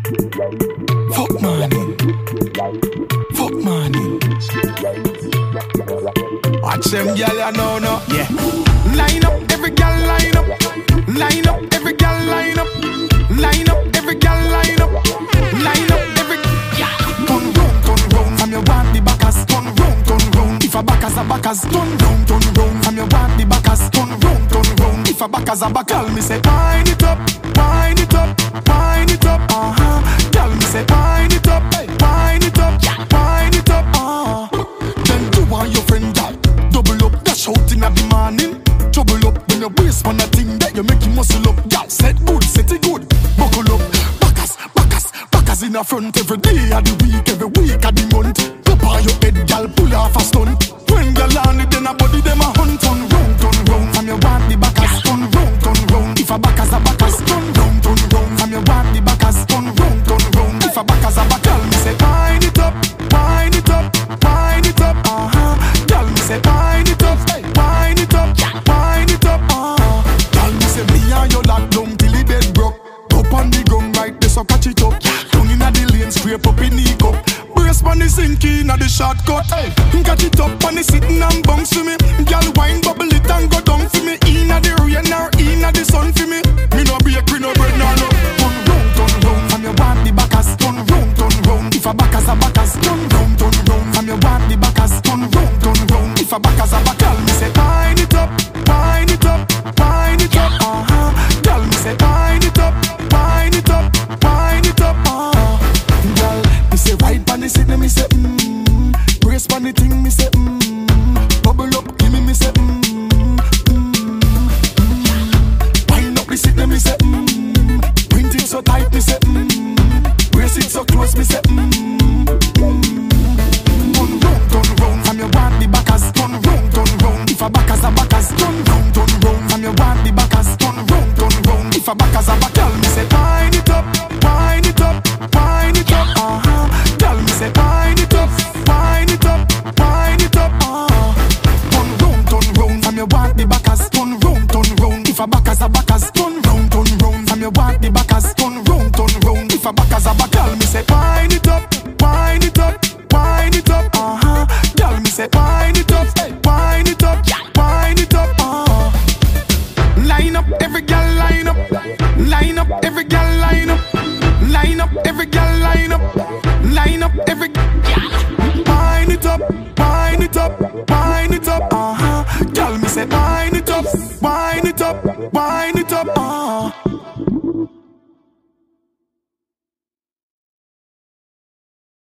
Fuck money. Fuck money. Watch them gyal ya know no. Yeah. Line up every gyal line up. Line up every gyal line up. Line up every gyal line up. Line up every turn round from your want the backers. Turn round. If a backers a backers, turn round from your want the backers. Turn round. If a backers a backers, me say wind it up, wind it up, wind it up. Girl, me say wind it up, wind it up, wind it up. Then you and your friend girl double up, dash out in the morning. Trouble up when you waist on a thing that you make you muscle up. Girl, set it good, buckle up. Backers in the front every day of the week, every week of the month. Up on your head, girl, pull off a stunt. When girl on it, then a body them a hunt. Turn round from your want the backers. Turn round. If a backers a backers, turn round from your want the backers. Turn round. If a backers a backers, me say wind it up, wind it up, wind it up. Girl, me say wind it up, wind it up, wind it up. Girl, me say me and you lock down till the bed broke. Up on the ground right there, so catch it up. Down inna the lane, scrape up in the cup. Brace pon the sinky inna the shortcut. Catch it up on the sitting and bounce for me. Girl, wine bubble it and go down for me. Inna the rain or inna the sun for me. Me no break, we no bread, no. Turn round from your want the backers. Turn round. If a backers a backers, turn round from your want the backers. Turn round. If a backers a backers, me say wind it up, wind it up, wind it up. Girl, me say wind it up, wind it up, wind it up. Girl, me say ride pon the seat, me say brace pon the thing, me say bubble up, give me say wind up the seat, me say print it so tight, me say brace it so close, me say turn round from your want the backers. Turn round. If a backers a backers, turn round from your want the backers. Turn round. If a backers a backers, me say wind it up, wind it up, wind it up. Girl, me say wind it up, wind it up, wind it up. Turn round from your want the backers. Turn round. If a backers a backers, turn round from your want the backers. Turn round. If a backers a backers.